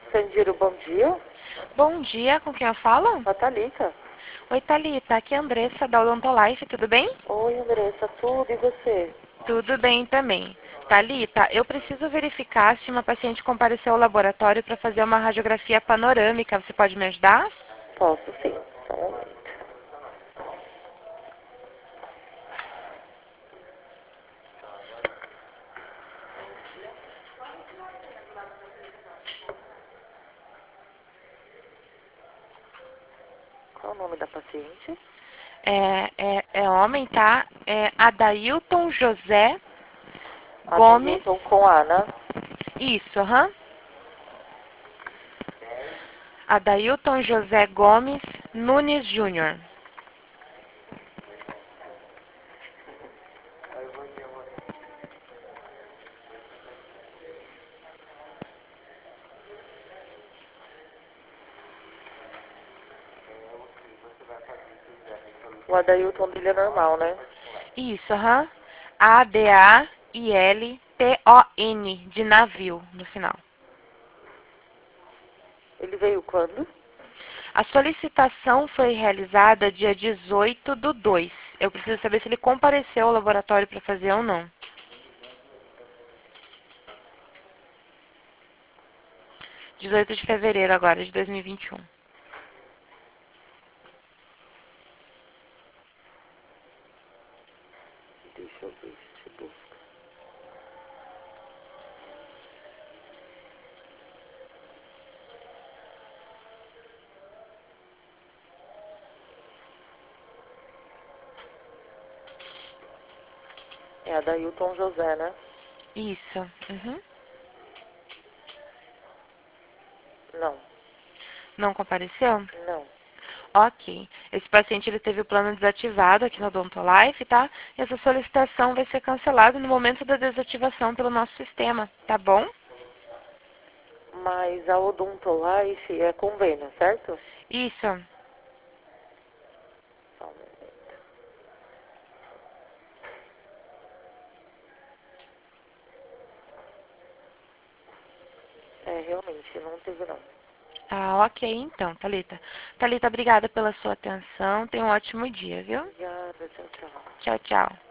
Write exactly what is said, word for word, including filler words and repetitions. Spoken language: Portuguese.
Sandiro, bom dia. Bom dia, com quem eu falo? A Thalita. Oi, Thalita, aqui é a Andressa da Odontolife, tudo bem? Oi, Andressa, tudo e você? Tudo bem também. Thalita, eu preciso verificar se uma paciente compareceu ao laboratório para fazer uma radiografia panorâmica. Você pode me ajudar? Posso sim, só um momento. Qual o nome da paciente? É, é, é homem, tá? É Adailton José Gomes. Adailton com A, né? Isso, aham. Adailton José Gomes Nunes Júnior O Adailton dele é normal, né? Isso, aham. A D A I L T O N, de navio, no final. Ele veio quando? A solicitação foi realizada dia dezoito do dois. Eu preciso saber se ele compareceu ao laboratório para fazer ou não. dezoito de fevereiro agora, de dois mil e vinte e um. Deixa eu ver se busca. É Adailton José, né? Isso. Uhum. Não, Não compareceu? não. Ok. Esse paciente ele teve o plano desativado aqui no Odontolife, tá? E essa solicitação vai ser cancelada no momento da desativação pelo nosso sistema, tá bom? Mas a Odontolife é convênio, certo? Isso. Só um momento. É, realmente, não teve não. Ah, ok então, Thalita. Thalita, obrigada pela sua atenção. Tenha um ótimo dia, viu? Obrigada, tchau, tchau. Tchau, tchau.